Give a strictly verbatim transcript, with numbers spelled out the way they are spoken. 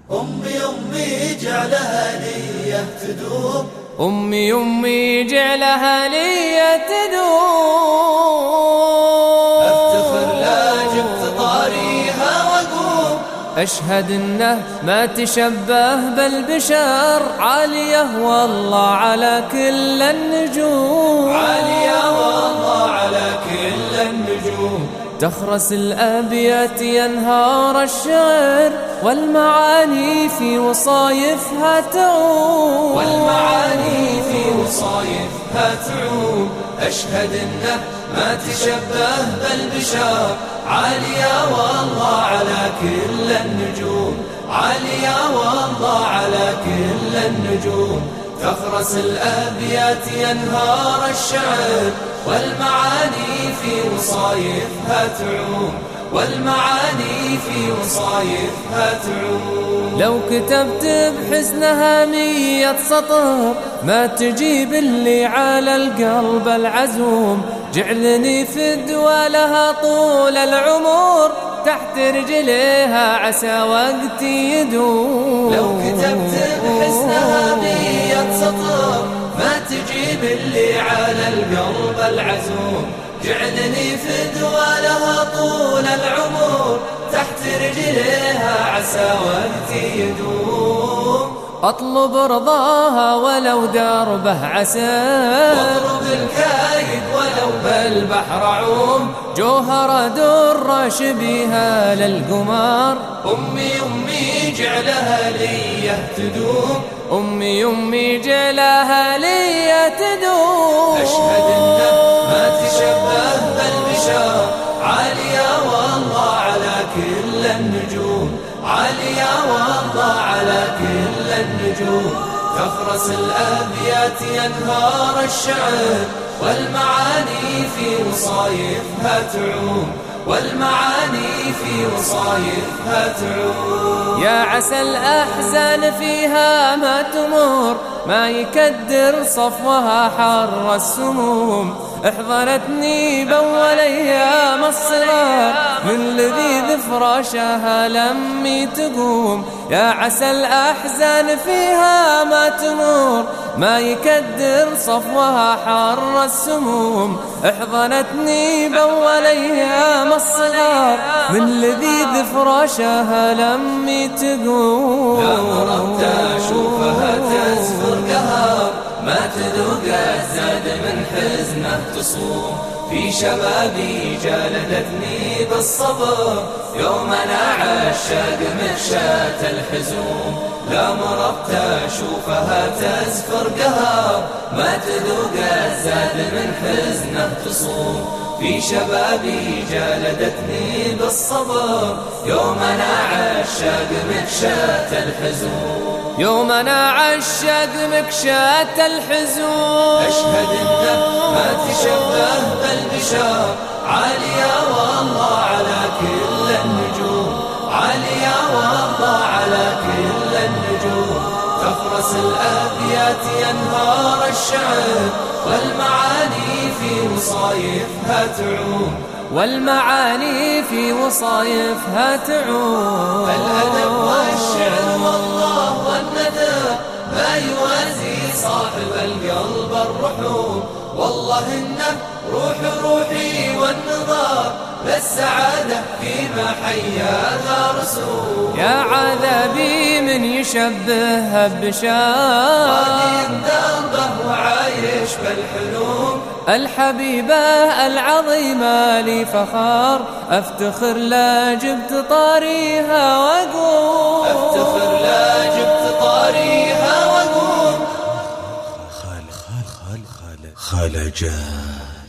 أمي أمي جعلها لي تدوم، أمي أمي جعلها لي تدوم. أفتخر لا جبت طاريها وأقوم، أشهد إنه ما تشبه بالبشر، عالية والله على كل النجوم، عالية والله على كل النجوم. تخرس الأبيات ينهار الشعر، والمعاني في وصايفها تعوم، والمعاني في وصايفها تعوم. أشهد إنه ما تشبه بالبشر، عالية والله على كل النجوم، عالية والله على كل النجوم. تخرس الأبيات ينهار الشعر، والمعاني في وصايفها تعوم، والمعاني في وصايفها تعوم. لو كتبت بحسنها مية سطر ما تجيب اللي على القلب العزوم، جعلني فدوى لها طول العمر، تحت رجليها عسى وقتي يدوم. لو كتبت بحسنها مية سطر ما تجيب اللي على القلب العزوم، جعلني فدوى لها طول العمر، تحت رجليها عسى وقتي يدوم. أطلب رضاها ولو دربه عسى، واضرب الكايد ولو بالبحر عوم، جوهر در شبيها للقمر. أمي أمي جعلها لي تدوم، أمي أمي جعلها لي تدوم. أشهد إنه ما تشبه بالبشر، عالية والله على كل النجوم، عالية والله على كل النجوم. تخرس الأبيات ينهار الشعر، والمعاني في وصايفها تعوم، والمعاني في وصايفها تعوم. يا عسى الأحزان فيها ما تمر، ما يكدر صفوها حر السموم، احضرتني بأول أيام الصغار، من لذيذ فراشها لمي تقوم. يا عسى الأحزان فيها ما تمر، ما يكدر صفوها حر السموم، احضنتني بأول أيام الصغار، من لذيذ فراشها لمي تقوم. لا مرضت أشوفها تزفر قهر، ما تذوق الزاد من حزنه تصوم. في شبابي جالدتني بالصبر، يوم أنا عشاق مخشاة الحزوم. لا مرضت أشوفها تزفر قهر، ما تذوق الزاد من حزنه تصوم. في شبابي جالدتني بالصبر، يوم أنا عشاق مخشاة الحزوم. يوم أنا عشاق مكشاة الحزون. أشهد إنه ما تشبه بالبشر، عالية والله على كل النجوم، عالية والله على كل النجوم. تخرس الأبيات ينهار الشعر، والمعاني في وصايفها تعوم، والمعاني في وصايفها تعوم. الأدب والشعر والله والندى ما يوازي صاحب القلب الرحوم. والله إنه روح روحي والنظار، للسعادة فيما حياها رسوم. يا عذابي من يشبهها بشار، قادم دربه وعايش بالحلوم. الحبيبة العظيمة لي فخار، أفتخر لا جبت طاريها وأقوم، أفتخر لا جبت طاريها وأقوم. خال خال خال خال خالجان.